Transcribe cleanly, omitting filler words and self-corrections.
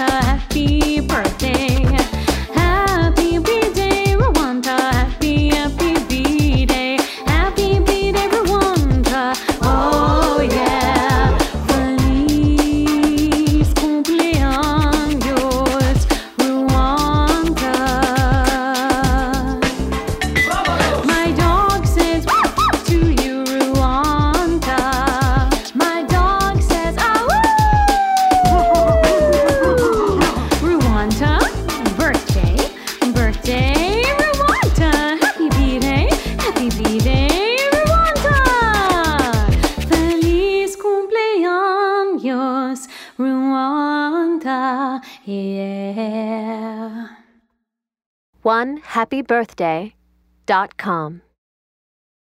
Rwanda, happy birthday. Happy B-Day, Rwanda, happy B-Day. Happy B-Day, Rwanda, oh yeah. Feliz cumpleaños, Rwanda. My dog says to you, Rwanda. My dog says, ah, Rwanda, birthday, birthday, Rwanda. Happy B-Day, Rwanda. Feliz cumpleaños, Rwanda, yeah. OneHappyBirthday.com